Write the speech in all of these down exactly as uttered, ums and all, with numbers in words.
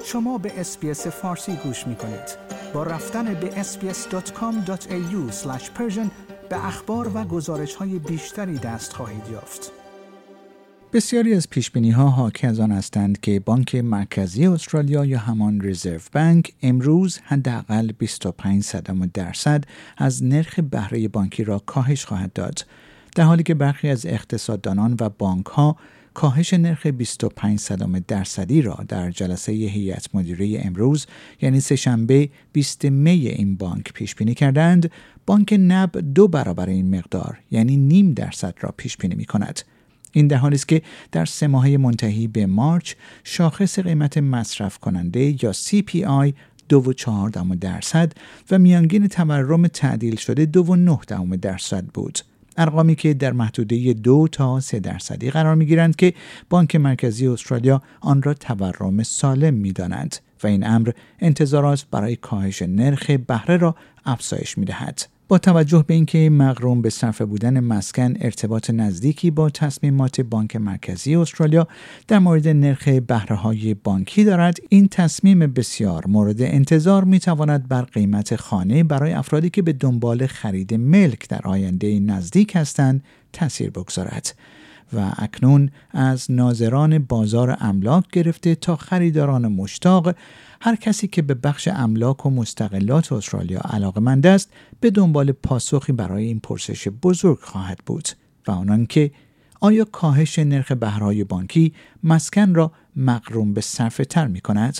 شما به اس‌بی‌اس فارسی گوش می‌کنید. با رفتن به اس بی اس دات کام دات ای یو اسلش پرشن به اخبار و گزارش‌های بیشتری دست خواهید یافت. بسیاری از پیشبینی‌ها حاکی از آن هستند که بانک مرکزی استرالیا یا همان رزرو بانک امروز حداقل بیست و پنج صدم درصد از نرخ بهره بانکی را کاهش خواهد داد، در حالی که برخی از اقتصاددانان و بانک‌ها کاهش نرخ بیست و پنج صدم درصدی را در جلسه هیئت مدیره امروز یعنی سه‌شنبه بیستم می این بانک پیش بینی کردند. بانک نب دو برابر این مقدار یعنی نیم درصد را پیش بینی می‌کند. این در حالی است که در سه ماهه منتهی به مارچ شاخص قیمت مصرف کننده یا سی پی آی دو و چهار دهم درصد و میانگین تورم تعدیل شده دو و نه دهم درصد بود. ارقامی که در محدوده دو تا سه درصدی قرار می‌گیرند که بانک مرکزی استرالیا آن را تورم سالم می‌دانند و این امر انتظارات برای کاهش نرخ بهره را افزایش می‌دهد. با توجه به اینکه مغروم به صرفه بودن مسکن ارتباط نزدیکی با تصمیمات بانک مرکزی استرالیا در مورد نرخ بهره‌های بانکی دارد، این تصمیم بسیار مورد انتظار می‌تواند بر قیمت خانه برای افرادی که به دنبال خرید ملک در آینده نزدیک هستند تأثیر بگذارد. و اکنون از ناظران بازار املاک گرفته تا خریداران مشتاق، هر کسی که به بخش املاک و مستقلات استرالیا علاقه‌مند است به دنبال پاسخی برای این پرسش بزرگ خواهد بود و آنان که آیا کاهش نرخ بهرهای بانکی مسکن را مغروم به صرفه تر می کند؟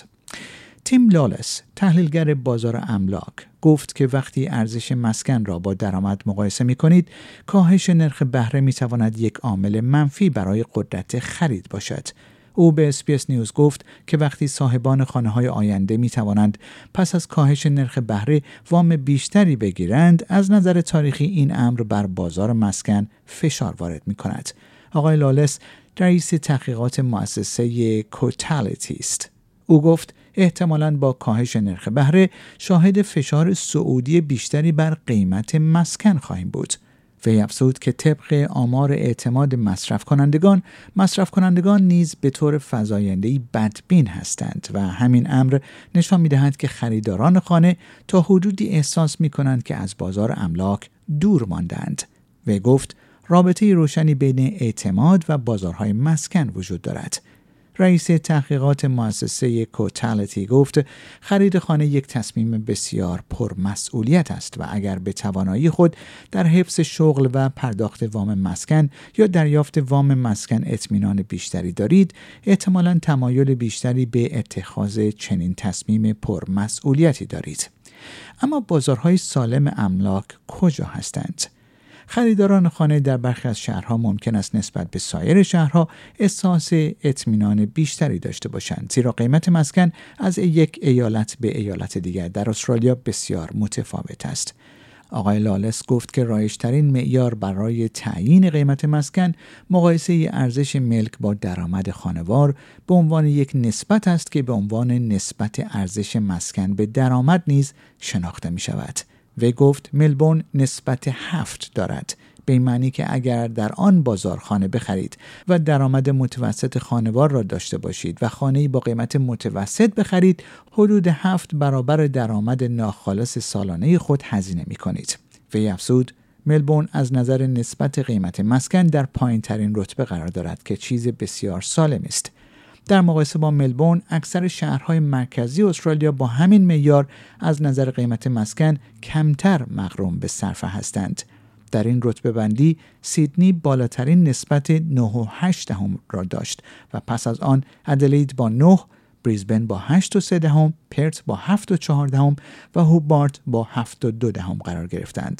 تیم لالس، تحلیلگر بازار املاک، گفت که وقتی ارزش مسکن را با درآمد مقایسه می کنید، کاهش نرخ بهره می تواند یک عامل منفی برای قدرت خرید باشد. او به اس بی اس نیوز گفت که وقتی صاحبان خانه‌های آینده می توانند پس از کاهش نرخ بهره وام بیشتری بگیرند، از نظر تاریخی این امر بر بازار مسکن فشار وارد می کند. آقای لالس رئیس تحقیقات مؤسسه کوتالیتی است. او گفت احتمالاً با کاهش نرخ بهره شاهد فشار صعودی بیشتری بر قیمت مسکن خواهیم بود. وی افزود که طبق آمار اعتماد مصرف کنندگان، مصرف کنندگان نیز به طور فزاینده‌ای بدبین هستند و همین امر نشان می‌دهد که خریداران خانه تا حدودی احساس می‌کنند که از بازار املاک دور ماندند. وی گفت رابطه روشنی بین اعتماد و بازارهای مسکن وجود دارد. رئیس تحقیقات مؤسسه کوتالیتی گفت خرید خانه یک تصمیم بسیار پرمسئولیت است و اگر به توانایی خود در حفظ شغل و پرداخت وام مسکن یا دریافت وام مسکن اطمینان بیشتری دارید، احتمالاً تمایل بیشتری به اتخاذ چنین تصمیم پرمسئولیتی دارید. اما بازارهای سالم املاک کجا هستند؟ خریداران خانه در برخی از شهرها ممکن است نسبت به سایر شهرها احساس اطمینان بیشتری داشته باشند، زیرا قیمت مسکن از یک ایالت به ایالت دیگر در استرالیا بسیار متفاوت است. آقای لالس گفت که رایج‌ترین معیار برای تعیین قیمت مسکن مقایسه ارزش ملک با درآمد خانوار به عنوان یک نسبت است که به عنوان نسبت ارزش مسکن به درآمد نیز شناخته می شود. و گفت ملبورن نسبت هفت دارد، به این معنی که اگر در آن بازار خانه بخرید و درآمد متوسط خانوار را داشته باشید و خانه‌ای با قیمت متوسط بخرید، حدود هفت برابر درآمد ناخالص سالانه خود هزینه می کنید. و افزود ملبورن از نظر نسبت قیمت مسکن در پایین ترین رتبه قرار دارد که چیز بسیار سالم است. در مقایسه با ملبورن، اکثر شهرهای مرکزی استرالیا با همین معیار از نظر قیمت مسکن کمتر مغروم به صرفه هستند. در این رتبه بندی سیدنی بالاترین نسبت نه و هشت دهم را داشت و پس از آن ادلید با نه، بریزبن با هشت و سه دهم، پرت با هفت و چهار دهم و هوبارت با هفت و دو دهم قرار گرفتند.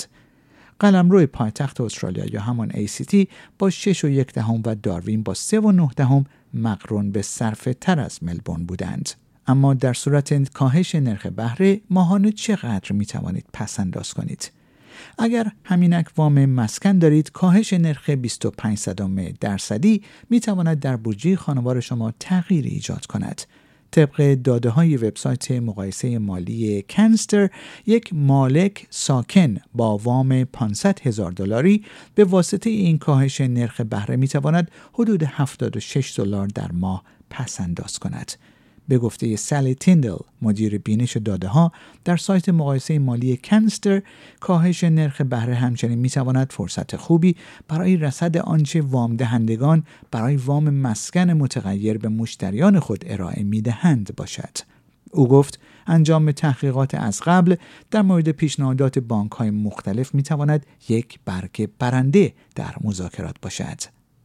قلمرو پایتخت استرالیا یا همان ای سی تی با شش و یک دهم و داروین با سه و نه دهم مقرون به صرفه تر از ملبورن بودند. اما در صورت کاهش نرخ بهره ماهانه چقدر می توانید پس انداز کنید؟ اگر همینک وام مسکن دارید، کاهش نرخ بیست و پنج صدم درصدی می تواند در بودجه خانوار شما تغییری ایجاد کند. طبق داده های وبسایت مقایسه مالی کنستر، یک مالک ساکن با وام پانصد هزار دلاری به واسطه این کاهش نرخ بهره می تواند حدود هفتاد و شش دلار در ماه پس انداز کند. به گفته سالی تیندل، مدیر بینش داده ها در سایت مقایسه مالی کنستر، کاهش نرخ بهره همچنین میتواند فرصت خوبی برای رصد آنچه وام دهندگان برای وام مسکن متغیر به مشتریان خود ارائه میدهند باشد. او گفت انجام تحقیقات از قبل در مورد پیشنهادات بانک‌های مختلف میتواند یک برگ برنده در مذاکرات باشد.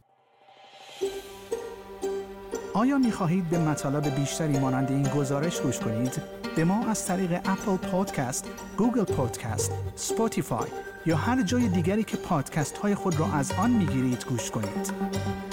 آیا می‌خواهید به مطالب بیشتری مانند این گزارش گوش کنید؟ به ما از طریق اپل پادکست، گوگل پادکست، اسپاتیفای یا هر جای دیگری که پادکست های خود را از آن میگیرید گوش کنید.